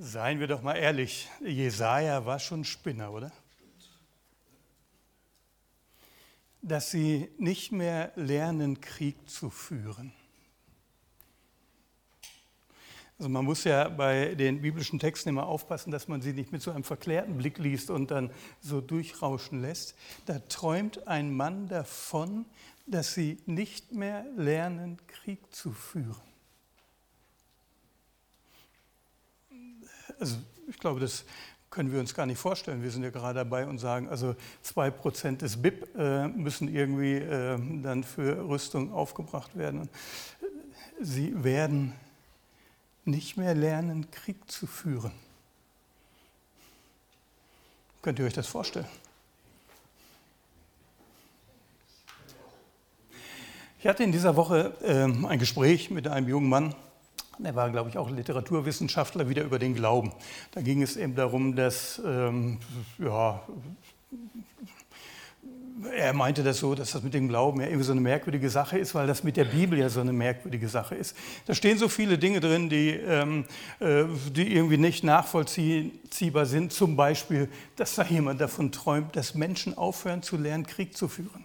Seien wir doch mal ehrlich, Jesaja war schon ein Spinner, oder? Dass sie nicht mehr lernen, Krieg zu führen. Also man muss ja bei den biblischen Texten immer aufpassen, dass man sie nicht mit so einem verklärten Blick liest und dann so durchrauschen lässt. Da träumt ein Mann davon, dass sie nicht mehr lernen, Krieg zu führen. Also ich glaube, das können wir uns gar nicht vorstellen. Wir sind ja gerade dabei und sagen, also 2% des BIP müssen irgendwie dann für Rüstung aufgebracht werden. Sie werden nicht mehr lernen, Krieg zu führen. Könnt ihr euch das vorstellen? Ich hatte in dieser Woche ein Gespräch mit einem jungen Mann. Er war, glaube ich, auch Literaturwissenschaftler, wieder über den Glauben. Da ging es eben darum, dass, er meinte das so, dass das mit dem Glauben ja irgendwie so eine merkwürdige Sache ist, weil das mit der Bibel ja so eine merkwürdige Sache ist. Da stehen so viele Dinge drin, die irgendwie nicht nachvollziehbar sind. Zum Beispiel, dass da jemand davon träumt, dass Menschen aufhören zu lernen, Krieg zu führen.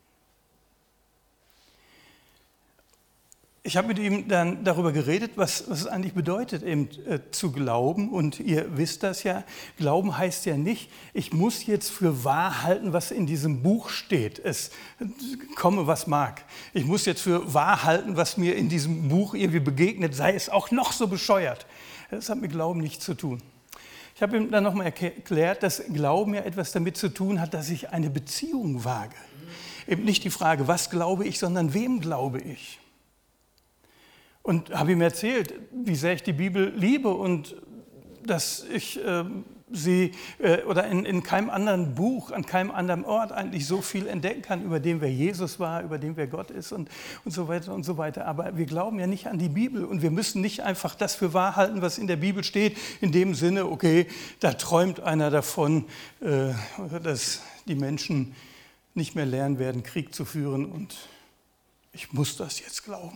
Ich habe mit ihm dann darüber geredet, was es eigentlich bedeutet, eben zu glauben. Und ihr wisst das ja, Glauben heißt ja nicht, ich muss jetzt für wahr halten, was in diesem Buch steht. Es komme, was mag. Ich muss jetzt für wahr halten, was mir in diesem Buch irgendwie begegnet, sei es auch noch so bescheuert. Das hat mit Glauben nichts zu tun. Ich habe ihm dann nochmal erklärt, dass Glauben ja etwas damit zu tun hat, dass ich eine Beziehung wage. Eben nicht die Frage, was glaube ich, sondern wem glaube ich. Und habe ihm erzählt, wie sehr ich die Bibel liebe und dass ich sie oder in keinem anderen Buch, an keinem anderen Ort eigentlich so viel entdecken kann, über den, wer Jesus war, über den, wer Gott ist und so weiter und so weiter. Aber wir glauben ja nicht an die Bibel und wir müssen nicht einfach das für wahr halten, was in der Bibel steht, in dem Sinne, okay, da träumt einer davon, dass die Menschen nicht mehr lernen werden, Krieg zu führen und ich muss das jetzt glauben.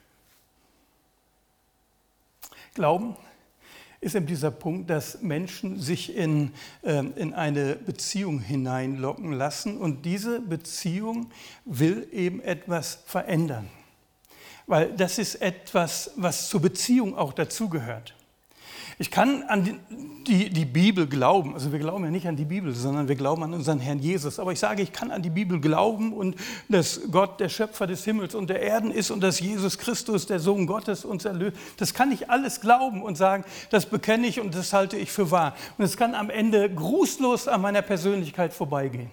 Glauben ist eben dieser Punkt, dass Menschen sich in eine Beziehung hineinlocken lassen und diese Beziehung will eben etwas verändern. Weil das ist etwas, was zur Beziehung auch dazugehört. Ich kann an die Bibel glauben, also wir glauben ja nicht an die Bibel, sondern wir glauben an unseren Herrn Jesus. Aber ich sage, ich kann an die Bibel glauben und dass Gott der Schöpfer des Himmels und der Erden ist und dass Jesus Christus, der Sohn Gottes, uns erlöst. Das kann ich alles glauben und sagen, das bekenne ich und das halte ich für wahr. Und es kann am Ende grußlos an meiner Persönlichkeit vorbeigehen.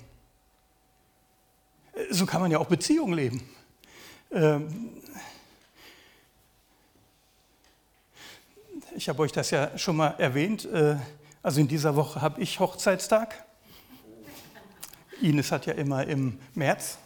So kann man ja auch Beziehungen leben. Ich habe euch das ja schon mal erwähnt. Also in dieser Woche habe ich Hochzeitstag. Ines hat ja immer im März.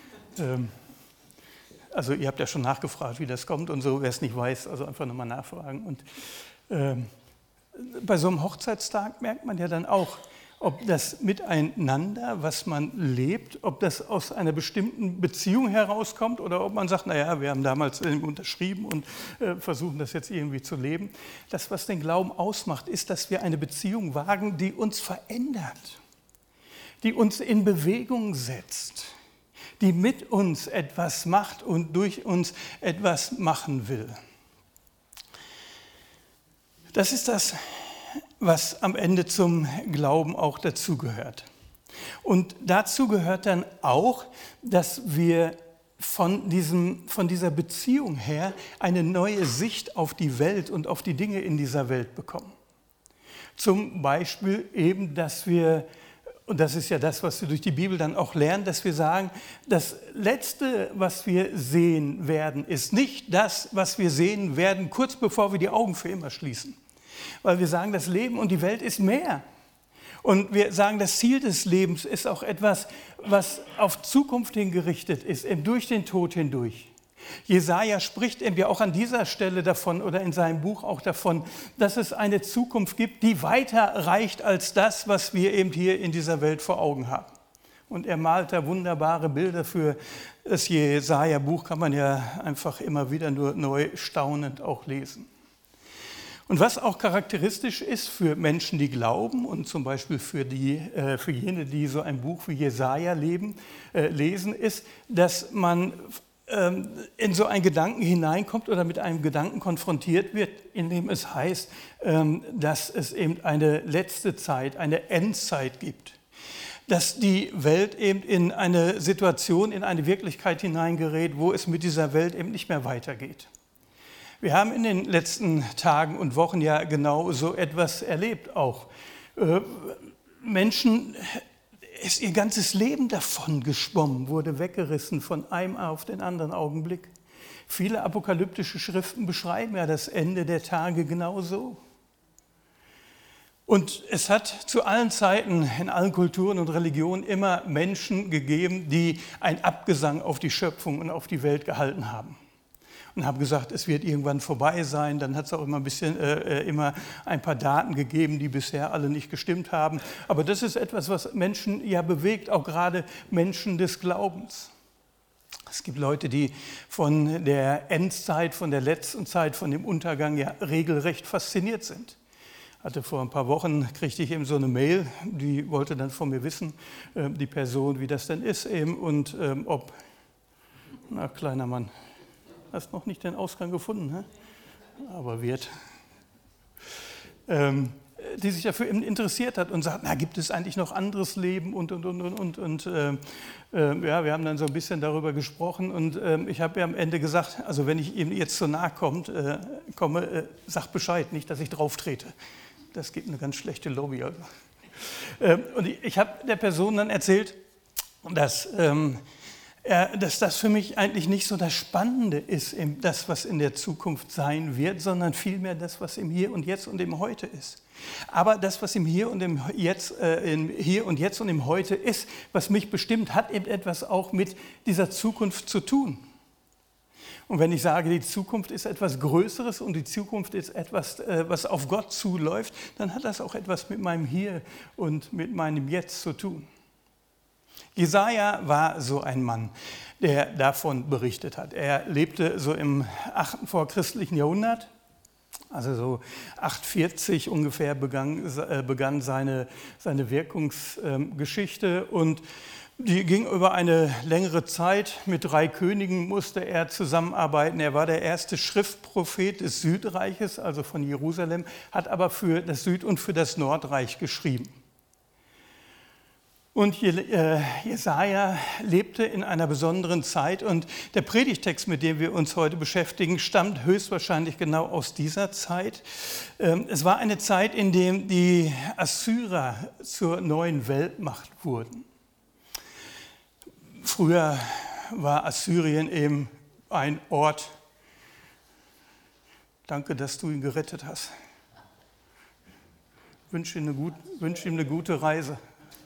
Also ihr habt ja schon nachgefragt, wie das kommt und so. Wer es nicht weiß, also einfach nochmal nachfragen. Und bei so einem Hochzeitstag merkt man ja dann auch, ob das Miteinander, was man lebt, ob das aus einer bestimmten Beziehung herauskommt oder ob man sagt, naja, wir haben damals unterschrieben und versuchen das jetzt irgendwie zu leben. Das, was den Glauben ausmacht, ist, dass wir eine Beziehung wagen, die uns verändert, die uns in Bewegung setzt, die mit uns etwas macht und durch uns etwas machen will. Das ist das, was am Ende zum Glauben auch dazugehört. Und dazu gehört dann auch, dass wir von dieser Beziehung her eine neue Sicht auf die Welt und auf die Dinge in dieser Welt bekommen. Zum Beispiel eben, dass wir, und das ist ja das, was wir durch die Bibel dann auch lernen, dass wir sagen, das Letzte, was wir sehen werden, ist nicht das, was wir sehen werden, kurz bevor wir die Augen für immer schließen. Weil wir sagen, das Leben und die Welt ist mehr. Und wir sagen, das Ziel des Lebens ist auch etwas, was auf Zukunft hingerichtet ist, eben durch den Tod hindurch. Jesaja spricht eben ja auch an dieser Stelle davon oder in seinem Buch auch davon, dass es eine Zukunft gibt, die weiter reicht als das, was wir eben hier in dieser Welt vor Augen haben. Und er malt da wunderbare Bilder für das Jesaja-Buch, kann man ja einfach immer wieder nur neu staunend auch lesen. Und was auch charakteristisch ist für Menschen, die glauben und zum Beispiel für jene, die so ein Buch wie Jesaja lesen, ist, dass man in so einen Gedanken hineinkommt oder mit einem Gedanken konfrontiert wird, in dem es heißt, dass es eben eine letzte Zeit, eine Endzeit gibt. Dass die Welt eben in eine Situation, in eine Wirklichkeit hineingerät, wo es mit dieser Welt eben nicht mehr weitergeht. Wir haben in den letzten Tagen und Wochen ja genau so etwas erlebt auch. Menschen, ist ihr ganzes Leben davon geschwommen, wurde weggerissen von einem auf den anderen Augenblick. Viele apokalyptische Schriften beschreiben ja das Ende der Tage genau so. Und es hat zu allen Zeiten, in allen Kulturen und Religionen immer Menschen gegeben, die einen Abgesang auf die Schöpfung und auf die Welt gehalten haben. Und haben gesagt, es wird irgendwann vorbei sein. Dann hat es auch immer ein paar Daten gegeben, die bisher alle nicht gestimmt haben. Aber das ist etwas, was Menschen ja bewegt, auch gerade Menschen des Glaubens. Es gibt Leute, die von der Endzeit, von der letzten Zeit, von dem Untergang ja regelrecht fasziniert sind. Vor ein paar Wochen kriegte ich eben so eine Mail, die wollte dann von mir wissen, die Person, wie das denn ist eben und ob, na kleiner Mann, hast noch nicht den Ausgang gefunden, ne? Aber wird. Die sich dafür interessiert hat und sagt, na, gibt es eigentlich noch anderes Leben und. Ja, wir haben dann so ein bisschen darüber gesprochen und ich habe ja am Ende gesagt, also wenn ich ihm jetzt so nahe komme, sag Bescheid, nicht, dass ich drauf trete. Das gibt eine ganz schlechte Lobby. Also. Und ich habe der Person dann erzählt, dass das für mich eigentlich nicht so das Spannende ist, das, was in der Zukunft sein wird, sondern vielmehr das, was im Hier und Jetzt und im Heute ist. Aber das, was im Hier und Jetzt und im Heute ist, was mich bestimmt, hat eben etwas auch mit dieser Zukunft zu tun. Und wenn ich sage, die Zukunft ist etwas Größeres und die Zukunft ist etwas, was auf Gott zuläuft, dann hat das auch etwas mit meinem Hier und mit meinem Jetzt zu tun. Jesaja war so ein Mann, der davon berichtet hat. Er lebte so im 8. vorchristlichen Jahrhundert, also so 840 ungefähr begann seine Wirkungsgeschichte und die ging über eine längere Zeit. Mit 3 Königen musste er zusammenarbeiten. Er war der erste Schriftprophet des Südreiches, also von Jerusalem, hat aber für das Süd- und für das Nordreich geschrieben. Und Jesaja lebte in einer besonderen Zeit und der Predigtext, mit dem wir uns heute beschäftigen, stammt höchstwahrscheinlich genau aus dieser Zeit. Es war eine Zeit, in der die Assyrer zur neuen Weltmacht wurden. Früher war Assyrien eben ein Ort. Danke, dass du ihn gerettet hast. Wünsche ihm eine gute Reise.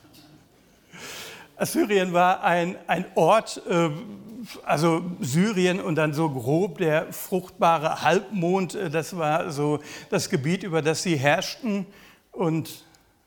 Assyrien war ein Ort, also Syrien und dann so grob der fruchtbare Halbmond, das war so das Gebiet, über das sie herrschten und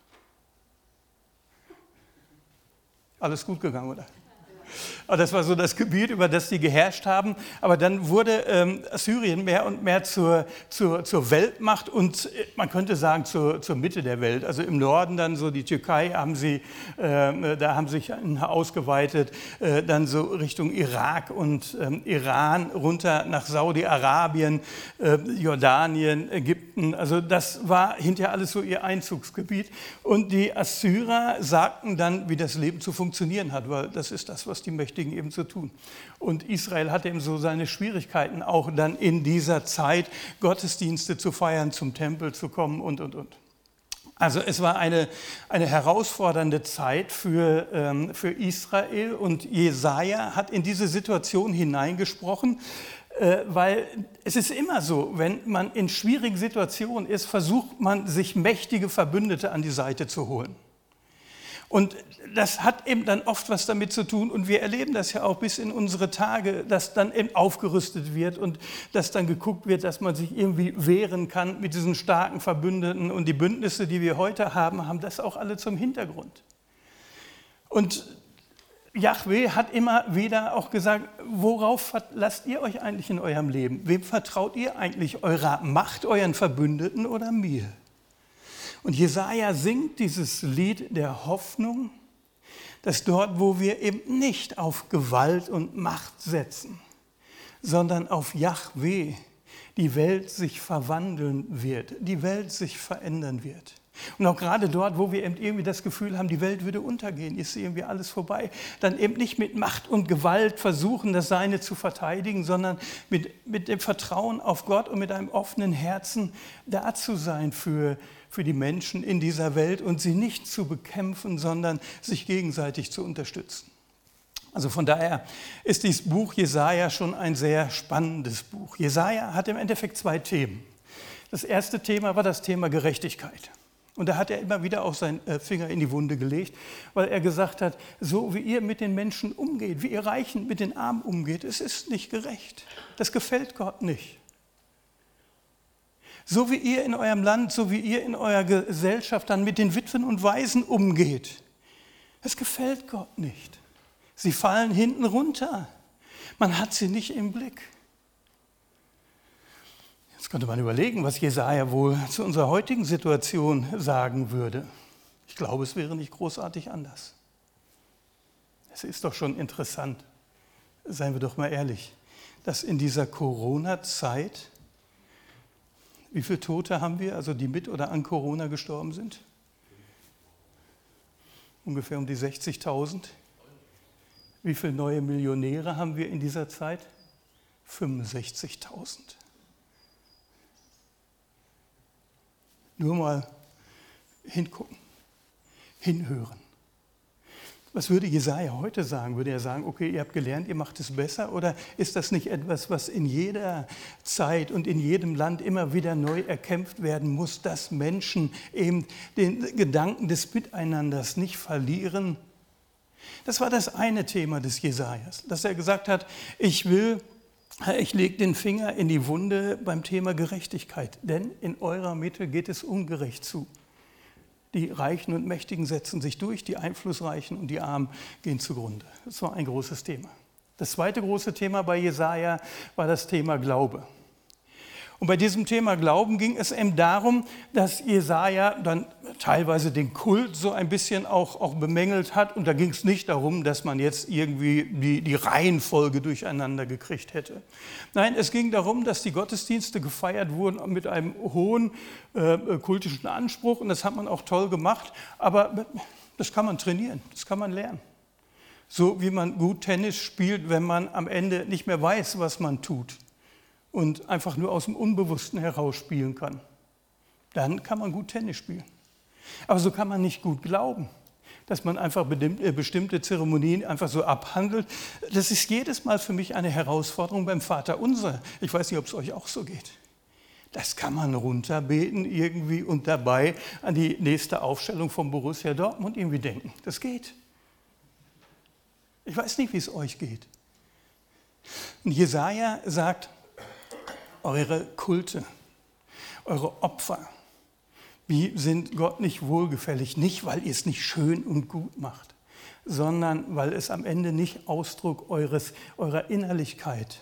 alles gut gegangen, oder? Aber das war so das Gebiet, über das sie geherrscht haben. Aber dann wurde Assyrien mehr und mehr zur Weltmacht und man könnte sagen zur Mitte der Welt. Also im Norden dann so die Türkei da haben sich ausgeweitet, dann so Richtung Irak und Iran runter nach Saudi-Arabien, Jordanien, Ägypten. Also das war hinterher alles so ihr Einzugsgebiet. Und die Assyrer sagten dann, wie das Leben zu funktionieren hat, weil das ist das, was die Mächtigen eben zu tun. Und Israel hatte eben so seine Schwierigkeiten, auch dann in dieser Zeit Gottesdienste zu feiern, zum Tempel zu kommen und. Also es war eine herausfordernde Zeit für Israel und Jesaja hat in diese Situation hineingesprochen, weil es ist immer so, wenn man in schwierigen Situationen ist, versucht man, sich mächtige Verbündete an die Seite zu holen. Und das hat eben dann oft was damit zu tun und wir erleben das ja auch bis in unsere Tage, dass dann eben aufgerüstet wird und dass dann geguckt wird, dass man sich irgendwie wehren kann mit diesen starken Verbündeten und die Bündnisse, die wir heute haben, haben das auch alle zum Hintergrund. Und Jahwe hat immer wieder auch gesagt, worauf lasst ihr euch eigentlich in eurem Leben? Wem vertraut ihr eigentlich? Eurer Macht, euren Verbündeten oder mir? Und Jesaja singt dieses Lied der Hoffnung, dass dort, wo wir eben nicht auf Gewalt und Macht setzen, sondern auf Jahwe, die Welt sich verwandeln wird, die Welt sich verändern wird. Und auch gerade dort, wo wir eben irgendwie das Gefühl haben, die Welt würde untergehen, ist irgendwie alles vorbei, dann eben nicht mit Macht und Gewalt versuchen, das Seine zu verteidigen, sondern mit dem Vertrauen auf Gott und mit einem offenen Herzen da zu sein für die Menschen in dieser Welt und sie nicht zu bekämpfen, sondern sich gegenseitig zu unterstützen. Also von daher ist dieses Buch Jesaja schon ein sehr spannendes Buch. Jesaja hat im Endeffekt 2 Themen. Das erste Thema war das Thema Gerechtigkeit. Und da hat er immer wieder auch seinen Finger in die Wunde gelegt, weil er gesagt hat, so wie ihr mit den Menschen umgeht, wie ihr Reichen mit den Armen umgeht, es ist nicht gerecht. Das gefällt Gott nicht. So wie ihr in eurem Land, so wie ihr in eurer Gesellschaft dann mit den Witwen und Waisen umgeht, das gefällt Gott nicht. Sie fallen hinten runter. Man hat sie nicht im Blick. Jetzt könnte man überlegen, was Jesaja wohl zu unserer heutigen Situation sagen würde. Ich glaube, es wäre nicht großartig anders. Es ist doch schon interessant, seien wir doch mal ehrlich, dass in dieser Corona-Zeit, wie viele Tote haben wir, also die mit oder an Corona gestorben sind? Ungefähr um die 60.000. Wie viele neue Millionäre haben wir in dieser Zeit? 65.000. Nur mal hingucken, hinhören. Was würde Jesaja heute sagen? Würde er sagen, okay, ihr habt gelernt, ihr macht es besser? Oder ist das nicht etwas, was in jeder Zeit und in jedem Land immer wieder neu erkämpft werden muss, dass Menschen eben den Gedanken des Miteinanders nicht verlieren? Das war das eine Thema des Jesajas, dass er gesagt hat, ich lege den Finger in die Wunde beim Thema Gerechtigkeit, denn in eurer Mitte geht es ungerecht zu. Die Reichen und Mächtigen setzen sich durch, die Einflussreichen und die Armen gehen zugrunde. Das war ein großes Thema. Das zweite große Thema bei Jesaja war das Thema Glaube. Und bei diesem Thema Glauben ging es eben darum, dass Jesaja dann teilweise den Kult so ein bisschen auch bemängelt hat. Und da ging es nicht darum, dass man jetzt irgendwie die Reihenfolge durcheinander gekriegt hätte. Nein, es ging darum, dass die Gottesdienste gefeiert wurden mit einem hohen kultischen Anspruch. Und das hat man auch toll gemacht. Aber das kann man trainieren, das kann man lernen. So wie man gut Tennis spielt, wenn man am Ende nicht mehr weiß, was man tut. Und einfach nur aus dem Unbewussten heraus spielen kann. Dann kann man gut Tennis spielen. Aber so kann man nicht gut glauben, dass man einfach bestimmte Zeremonien einfach so abhandelt. Das ist jedes Mal für mich eine Herausforderung beim Vaterunser. Ich weiß nicht, ob es euch auch so geht. Das kann man runterbeten irgendwie und dabei an die nächste Aufstellung von Borussia Dortmund irgendwie denken. Das geht. Ich weiß nicht, wie es euch geht. Und Jesaja sagt, eure Kulte, eure Opfer, die sind Gott nicht wohlgefällig. Nicht, weil ihr es nicht schön und gut macht, sondern weil es am Ende nicht Ausdruck eurer Innerlichkeit.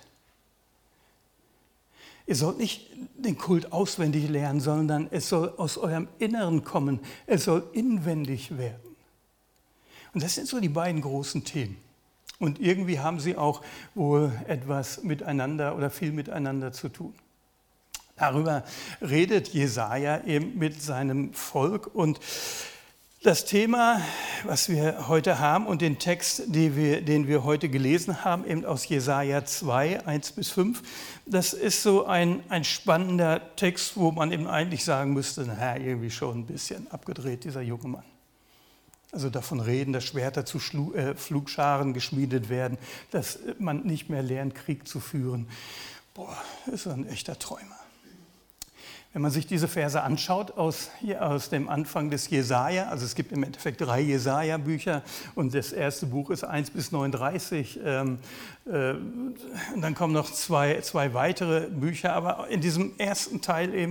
Ihr sollt nicht den Kult auswendig lernen, sondern es soll aus eurem Inneren kommen. Es soll inwendig werden. Und das sind so die beiden großen Themen. Und irgendwie haben sie auch wohl etwas miteinander oder viel miteinander zu tun. Darüber redet Jesaja eben mit seinem Volk. Und das Thema, was wir heute haben und den Text, den wir heute gelesen haben, eben aus Jesaja 2, 1-5, das ist so ein spannender Text, wo man eben eigentlich sagen müsste, naja, irgendwie schon ein bisschen abgedreht, dieser junge Mann. Also davon reden, dass Schwerter zu Pflugscharen geschmiedet werden, dass man nicht mehr lernt, Krieg zu führen. Boah, das ist ein echter Träumer. Wenn man sich diese Verse anschaut aus dem Anfang des Jesaja, also es gibt im Endeffekt 3 Jesaja-Bücher und das erste Buch ist 1-39, und dann kommen noch zwei weitere Bücher, aber in diesem ersten Teil eben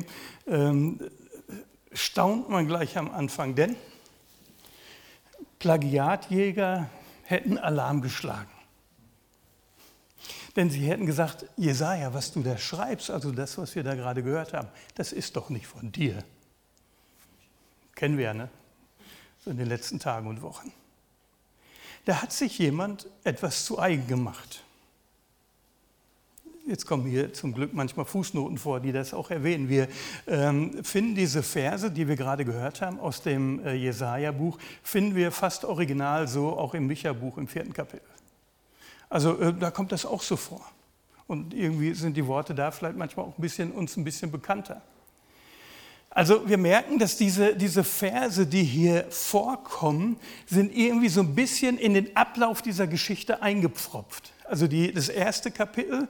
staunt man gleich am Anfang, denn Plagiatjäger hätten Alarm geschlagen. Denn sie hätten gesagt, Jesaja, was du da schreibst, also das, was wir da gerade gehört haben, das ist doch nicht von dir. Kennen wir ja, ne? So in den letzten Tagen und Wochen. Da hat sich jemand etwas zu eigen gemacht. Jetzt kommen hier zum Glück manchmal Fußnoten vor, die das auch erwähnen. Wir finden diese Verse, die wir gerade gehört haben, aus dem Jesaja-Buch, finden wir fast original so auch im Micha-Buch im 4. Kapitel. Also da kommt das auch so vor. Und irgendwie sind die Worte da vielleicht manchmal auch uns ein bisschen bekannter. Also wir merken, dass diese Verse, die hier vorkommen, sind irgendwie so ein bisschen in den Ablauf dieser Geschichte eingepfropft. Also das erste Kapitel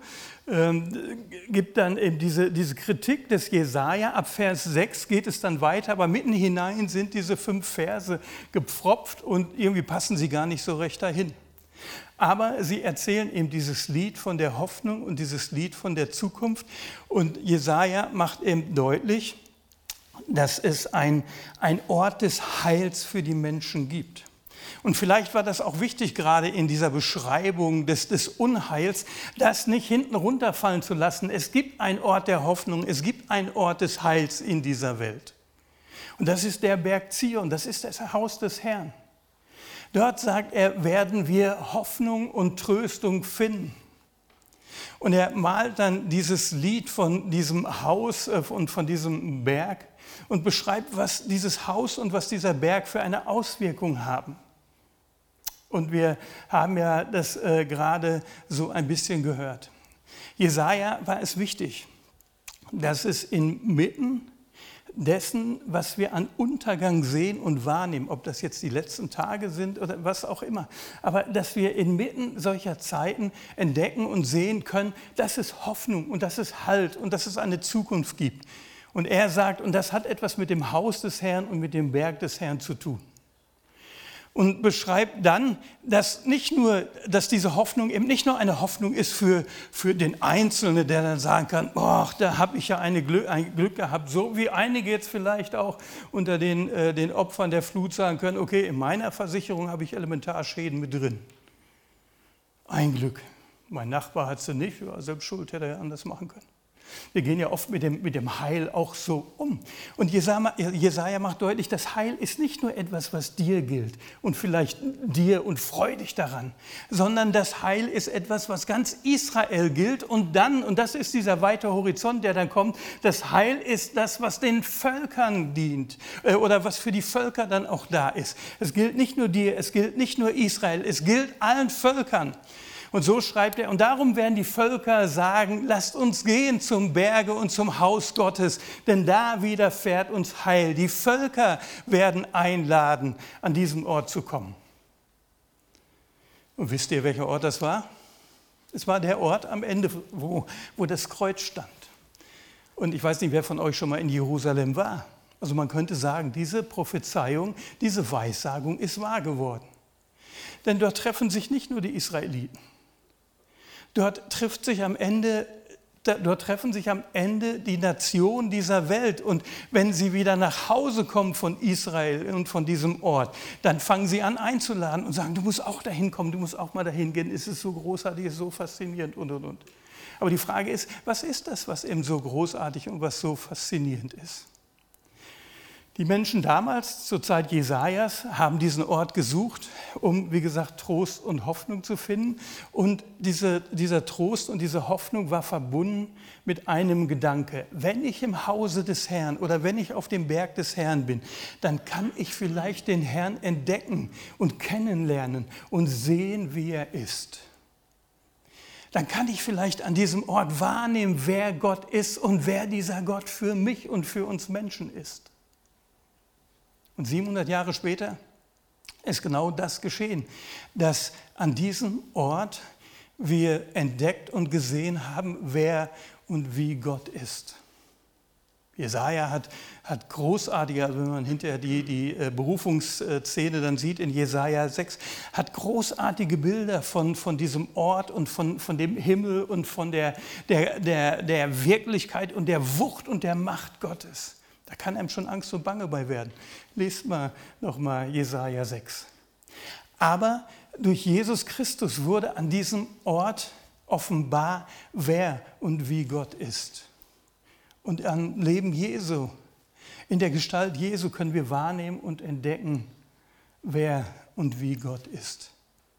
gibt dann eben diese Kritik des Jesaja. Ab Vers 6 geht es dann weiter, aber mitten hinein sind diese 5 Verse gepfropft und irgendwie passen sie gar nicht so recht dahin. Aber sie erzählen eben dieses Lied von der Hoffnung und dieses Lied von der Zukunft. Und Jesaja macht eben deutlich, dass es ein Ort des Heils für die Menschen gibt. Und vielleicht war das auch wichtig, gerade in dieser Beschreibung des Unheils, das nicht hinten runterfallen zu lassen. Es gibt einen Ort der Hoffnung, es gibt einen Ort des Heils in dieser Welt. Und das ist der Berg Zion, das ist das Haus des Herrn. Dort, sagt er, werden wir Hoffnung und Tröstung finden. Und er malt dann dieses Lied von diesem Haus und von diesem Berg und beschreibt, was dieses Haus und was dieser Berg für eine Auswirkung haben. Und wir haben ja das gerade so ein bisschen gehört. Jesaja war es wichtig, dass es inmitten dessen, was wir an Untergang sehen und wahrnehmen, ob das jetzt die letzten Tage sind oder was auch immer, aber dass wir inmitten solcher Zeiten entdecken und sehen können, dass es Hoffnung und dass es Halt und dass es eine Zukunft gibt. Und er sagt, und das hat etwas mit dem Haus des Herrn und mit dem Berg des Herrn zu tun. Und beschreibt dann, dass diese Hoffnung eben nicht nur eine Hoffnung ist für den Einzelnen, der dann sagen kann, boah, da habe ich ja ein Glück gehabt, so wie einige jetzt vielleicht auch unter den Opfern der Flut sagen können, okay, in meiner Versicherung habe ich Elementarschäden mit drin. Ein Glück. Mein Nachbar hat sie nicht, war selbst schuld, hätte er anders machen können. Wir gehen ja oft mit dem Heil auch so um. Und Jesaja macht deutlich, das Heil ist nicht nur etwas, was dir gilt und vielleicht dir und freu dich daran, sondern das Heil ist etwas, was ganz Israel gilt und das ist dieser weite Horizont, der dann kommt, das Heil ist das, was den Völkern dient oder was für die Völker dann auch da ist. Es gilt nicht nur dir, es gilt nicht nur Israel, es gilt allen Völkern. Und so schreibt er, und darum werden die Völker sagen, lasst uns gehen zum Berge und zum Haus Gottes, denn da widerfährt uns Heil. Die Völker werden einladen, an diesen Ort zu kommen. Und wisst ihr, welcher Ort das war? Es war der Ort am Ende, wo das Kreuz stand. Und ich weiß nicht, wer von euch schon mal in Jerusalem war. Also man könnte sagen, diese Prophezeiung, diese Weissagung ist wahr geworden. Denn dort treffen sich nicht nur die Israeliten. Dort treffen sich am Ende die Nationen dieser Welt. Und wenn sie wieder nach Hause kommen von Israel und von diesem Ort, dann fangen sie an einzuladen und sagen, du musst auch dahin kommen, du musst auch mal dahin gehen. Es ist so großartig, es ist so faszinierend und. Aber die Frage ist, was ist das, was eben so großartig und was so faszinierend ist? Die Menschen damals, zur Zeit Jesajas, haben diesen Ort gesucht, um, wie gesagt, Trost und Hoffnung zu finden. Und dieser Trost und diese Hoffnung war verbunden mit einem Gedanke. Wenn ich im Hause des Herrn oder wenn ich auf dem Berg des Herrn bin, dann kann ich vielleicht den Herrn entdecken und kennenlernen und sehen, wie er ist. Dann kann ich vielleicht an diesem Ort wahrnehmen, wer Gott ist und wer dieser Gott für mich und für uns Menschen ist. Und 700 Jahre später ist genau das geschehen, dass an diesem Ort wir entdeckt und gesehen haben, wer und wie Gott ist. Jesaja hat großartige, also wenn man hinterher die Berufungsszene dann sieht in Jesaja 6, hat großartige Bilder von diesem Ort und von dem Himmel und von der Wirklichkeit und der Wucht und der Macht Gottes. Da kann einem schon Angst und Bange bei werden. Lest mal nochmal Jesaja 6. Aber durch Jesus Christus wurde an diesem Ort offenbar, wer und wie Gott ist. Und am Leben Jesu, in der Gestalt Jesu können wir wahrnehmen und entdecken, wer und wie Gott ist.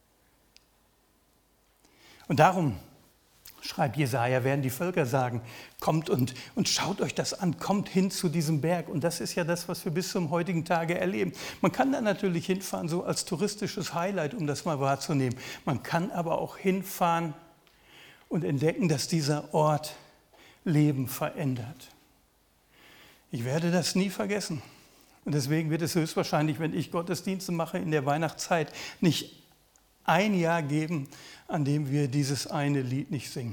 Und darum schreibt Jesaja, werden die Völker sagen, kommt und schaut euch das an, kommt hin zu diesem Berg. Und das ist ja das, was wir bis zum heutigen Tage erleben. Man kann da natürlich hinfahren, so als touristisches Highlight, um das mal wahrzunehmen. Man kann aber auch hinfahren und entdecken, dass dieser Ort Leben verändert. Ich werde das nie vergessen. Und deswegen wird es höchstwahrscheinlich, wenn ich Gottesdienste mache in der Weihnachtszeit, nicht ein Jahr geben, an dem wir dieses eine Lied nicht singen.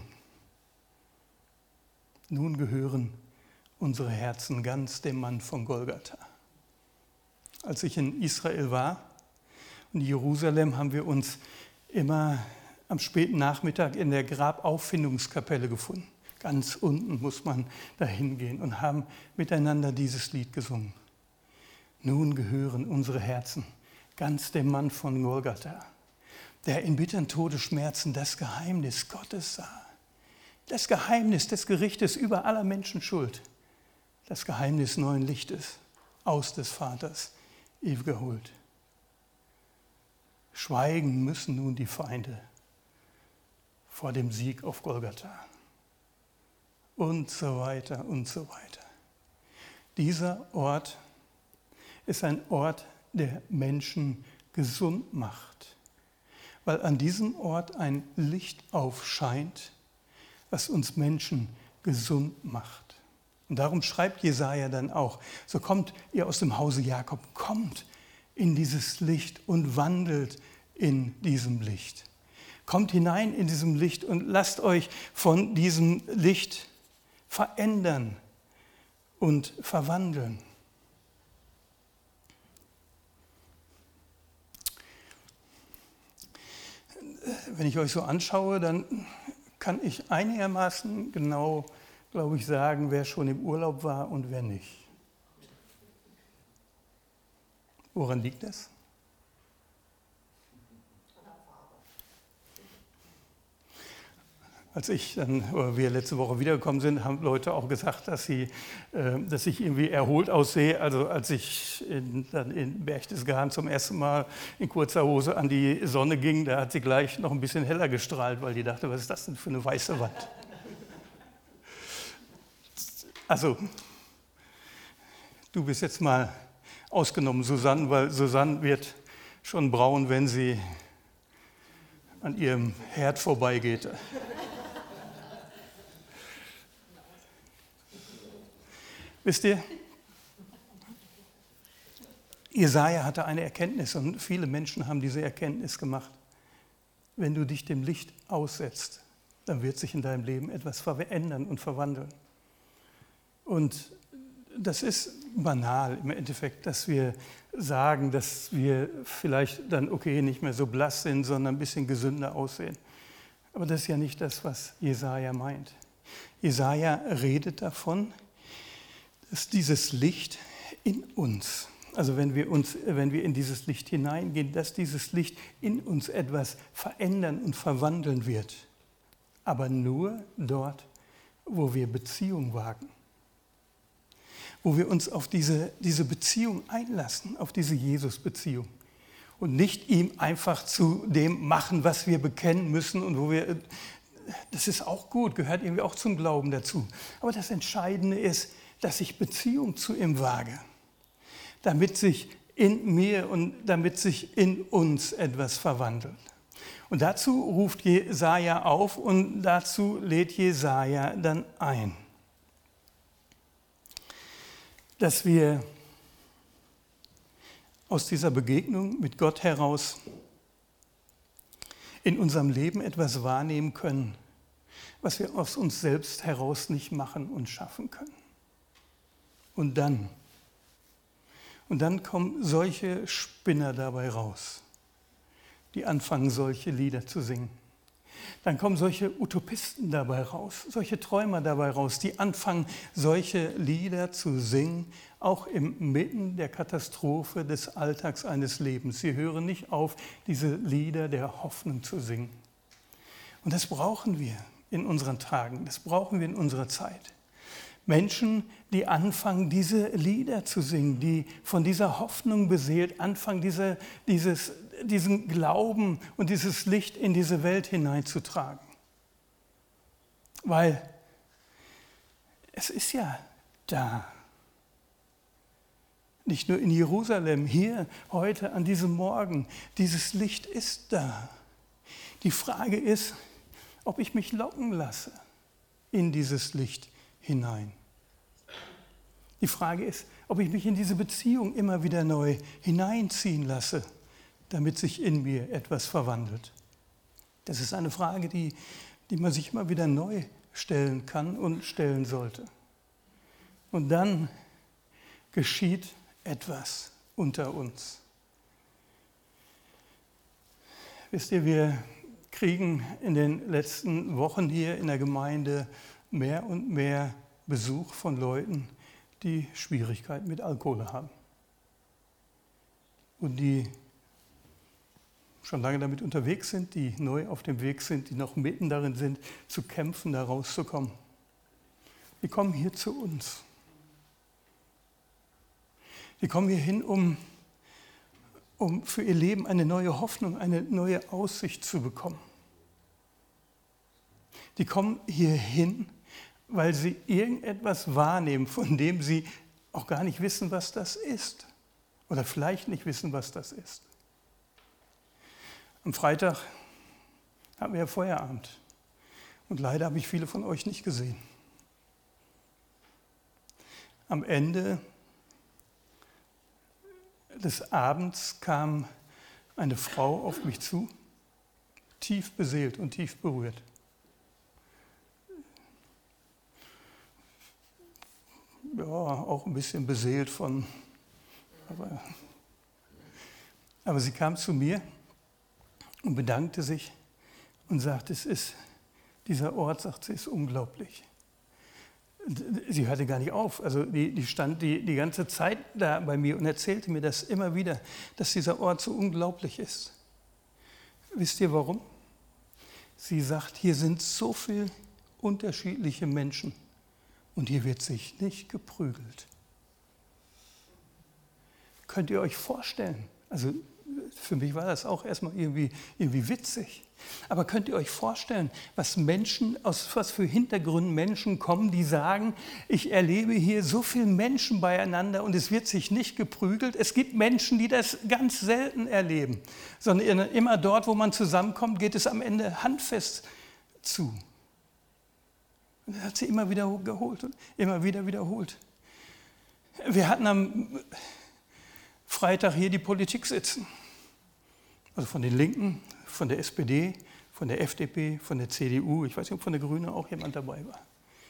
Nun gehören unsere Herzen ganz dem Mann von Golgatha. Als ich in Israel war und in Jerusalem, haben wir uns immer am späten Nachmittag in der Grabauffindungskapelle gefunden. Ganz unten muss man da hingehen und haben miteinander dieses Lied gesungen. Nun gehören unsere Herzen ganz dem Mann von Golgatha, der in bitteren Todesschmerzen das Geheimnis Gottes sah. Das Geheimnis des Gerichtes über aller Menschen Schuld. Das Geheimnis neuen Lichtes aus des Vaters ewiger Huld. Schweigen müssen nun die Feinde vor dem Sieg auf Golgatha. Und so weiter und so weiter. Dieser Ort ist ein Ort, der Menschen gesund macht, weil an diesem Ort ein Licht aufscheint, was uns Menschen gesund macht. Und darum schreibt Jesaja dann auch, so kommt ihr aus dem Hause Jakob, kommt in dieses Licht und wandelt in diesem Licht. Kommt hinein in diesem Licht und lasst euch von diesem Licht verändern und verwandeln. Wenn ich euch so anschaue, dann kann ich einigermaßen genau, glaube ich, sagen, wer schon im Urlaub war und wer nicht. Woran liegt das? Als wir letzte Woche wiedergekommen sind, haben Leute auch gesagt, dass ich irgendwie erholt aussehe. Also als ich dann in Berchtesgaden zum ersten Mal in kurzer Hose an die Sonne ging, da hat sie gleich noch ein bisschen heller gestrahlt, weil die dachte, was ist das denn für eine weiße Wand? Also, du bist jetzt mal ausgenommen, Susanne, weil Susanne wird schon braun, wenn sie an ihrem Herd vorbeigeht. Wisst ihr, Jesaja hatte eine Erkenntnis und viele Menschen haben diese Erkenntnis gemacht. Wenn du dich dem Licht aussetzt, dann wird sich in deinem Leben etwas verändern und verwandeln. Und das ist banal im Endeffekt, dass wir sagen, dass wir vielleicht dann nicht mehr so blass sind, sondern ein bisschen gesünder aussehen. Aber das ist ja nicht das, was Jesaja meint. Jesaja redet davon, dass dieses Licht in uns, also wenn wir in dieses Licht hineingehen, dass dieses Licht in uns etwas verändern und verwandeln wird. Aber nur dort, wo wir Beziehung wagen. Wo wir uns auf diese Beziehung einlassen, auf diese Jesus-Beziehung. Und nicht ihm einfach zu dem machen, was wir bekennen müssen und das ist auch gut, gehört irgendwie auch zum Glauben dazu. Aber das Entscheidende ist, dass ich Beziehung zu ihm wage, damit sich in mir und damit sich in uns etwas verwandelt. Und dazu ruft Jesaja auf und dazu lädt Jesaja dann ein, dass wir aus dieser Begegnung mit Gott heraus in unserem Leben etwas wahrnehmen können, was wir aus uns selbst heraus nicht machen und schaffen können. Und dann kommen solche Spinner dabei raus, die anfangen, solche Lieder zu singen. Dann kommen solche Utopisten dabei raus, solche Träumer dabei raus, die anfangen, solche Lieder zu singen auch inmitten der Katastrophe des Alltags eines Lebens. Sie hören nicht auf, diese Lieder der Hoffnung zu singen. Und das brauchen wir in unseren Tagen, das brauchen wir in unserer Zeit. Menschen, die anfangen, diese Lieder zu singen, die von dieser Hoffnung beseelt anfangen, diesen Glauben und dieses Licht in diese Welt hineinzutragen. Weil es ist ja da. Nicht nur in Jerusalem, hier, heute, an diesem Morgen. Dieses Licht ist da. Die Frage ist, ob ich mich locken lasse in dieses Licht hinein. Die Frage ist, ob ich mich in diese Beziehung immer wieder neu hineinziehen lasse, damit sich in mir etwas verwandelt. Das ist eine Frage, die man sich immer wieder neu stellen kann und stellen sollte. Und dann geschieht etwas unter uns. Wisst ihr, wir kriegen in den letzten Wochen hier in der Gemeinde mehr und mehr Besuch von Leuten, die Schwierigkeiten mit Alkohol haben. Und die schon lange damit unterwegs sind, die neu auf dem Weg sind, die noch mitten darin sind, zu kämpfen, da rauszukommen. Die kommen hier zu uns. Die kommen hier hin, um für ihr Leben eine neue Hoffnung, eine neue Aussicht zu bekommen. Die kommen hier hin, weil sie irgendetwas wahrnehmen, von dem sie auch gar nicht wissen, was das ist. Oder vielleicht nicht wissen, was das ist. Am Freitag hatten wir ja Feierabend. Und leider habe ich viele von euch nicht gesehen. Am Ende des Abends kam eine Frau auf mich zu, tief beseelt und tief berührt. Ja, auch ein bisschen beseelt aber sie kam zu mir und bedankte sich und sagte, dieser Ort, sagt sie, ist unglaublich. Sie hörte gar nicht auf, also die stand die ganze Zeit da bei mir und erzählte mir das immer wieder, dass dieser Ort so unglaublich ist. Wisst ihr warum? Sie sagt, hier sind so viele unterschiedliche Menschen und hier wird sich nicht geprügelt. Könnt ihr euch vorstellen, also für mich war das auch erstmal irgendwie witzig. Aber könnt ihr euch vorstellen, aus was für Hintergründen Menschen kommen, die sagen, ich erlebe hier so viele Menschen beieinander und es wird sich nicht geprügelt. Es gibt Menschen, die das ganz selten erleben, sondern immer dort, wo man zusammenkommt, geht es am Ende handfest zu. Und das hat sie immer wieder geholt und immer wieder wiederholt. Wir hatten am Freitag hier die Politik sitzen. Also von den Linken, von der SPD, von der FDP, von der CDU, ich weiß nicht, ob von der Grünen auch jemand dabei war.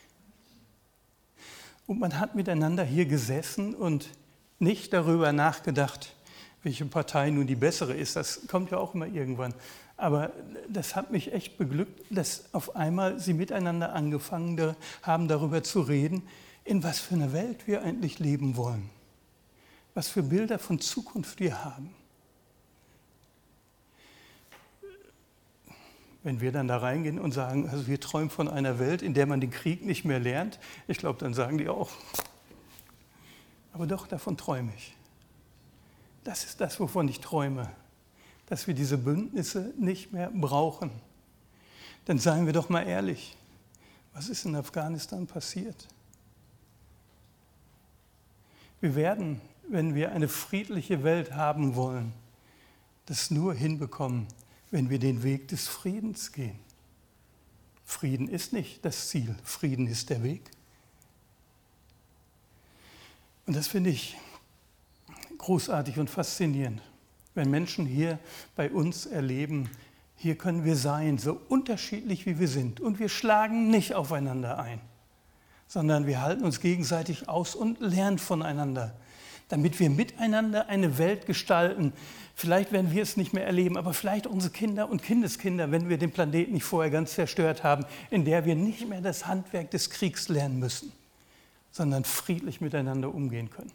Und man hat miteinander hier gesessen und nicht darüber nachgedacht, welche Partei nun die bessere ist. Das kommt ja auch immer irgendwann. Aber das hat mich echt beglückt, dass auf einmal sie miteinander angefangen haben, darüber zu reden, in was für einer Welt wir eigentlich leben wollen. Was für Bilder von Zukunft wir haben. Wenn wir dann da reingehen und sagen, also wir träumen von einer Welt, in der man den Krieg nicht mehr lernt, ich glaube, dann sagen die auch, aber doch, davon träume ich. Das ist das, wovon ich träume, dass wir diese Bündnisse nicht mehr brauchen. Dann seien wir doch mal ehrlich, was ist in Afghanistan passiert? Wir werden, wenn wir eine friedliche Welt haben wollen, das nur hinbekommen, wenn wir den Weg des Friedens gehen. Frieden ist nicht das Ziel, Frieden ist der Weg. Und das finde ich großartig und faszinierend, wenn Menschen hier bei uns erleben, hier können wir sein, so unterschiedlich wie wir sind. Und wir schlagen nicht aufeinander ein, sondern wir halten uns gegenseitig aus und lernen voneinander, damit wir miteinander eine Welt gestalten. Vielleicht werden wir es nicht mehr erleben, aber vielleicht unsere Kinder und Kindeskinder, wenn wir den Planeten nicht vorher ganz zerstört haben, in der wir nicht mehr das Handwerk des Kriegs lernen müssen, sondern friedlich miteinander umgehen können.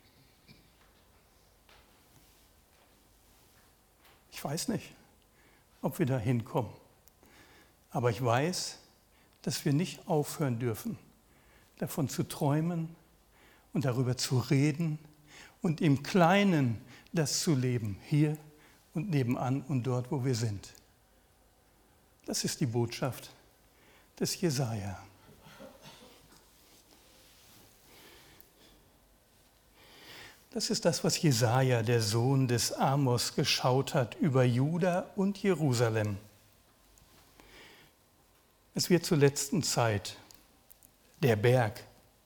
Ich weiß nicht, ob wir da hinkommen, aber ich weiß, dass wir nicht aufhören dürfen, davon zu träumen und darüber zu reden und im Kleinen das zu leben, hier und nebenan und dort, wo wir sind. Das ist die Botschaft des Jesaja. Das ist das, was Jesaja, der Sohn des Amos, geschaut hat über Juda und Jerusalem. Es wird zur letzten Zeit der Berg,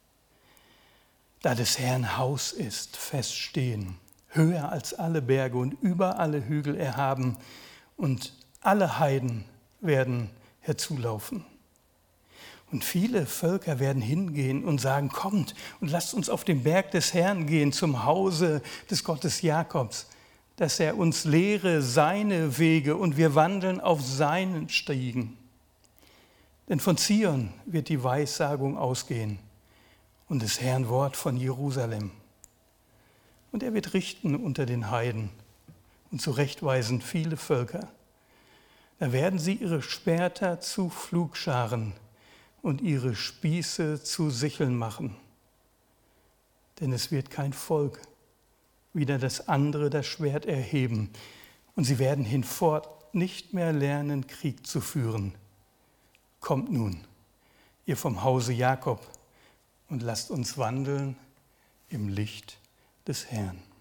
da des Herrn Haus ist, feststehen, höher als alle Berge und über alle Hügel erhaben, und alle Heiden werden herzulaufen. Und viele Völker werden hingehen und sagen, kommt und lasst uns auf den Berg des Herrn gehen, zum Hause des Gottes Jakobs, dass er uns lehre seine Wege und wir wandeln auf seinen Stiegen. Denn von Zion wird die Weissagung ausgehen und des Herrn Wort von Jerusalem. Und er wird richten unter den Heiden und zurechtweisen viele Völker. Da werden sie ihre Schwerter zu Pflugscharen und ihre Spieße zu Sicheln machen. Denn es wird kein Volk wider das andere das Schwert erheben, und sie werden hinfort nicht mehr lernen, Krieg zu führen. Kommt nun, ihr vom Hause Jakob, und lasst uns wandeln im Licht des Herrn.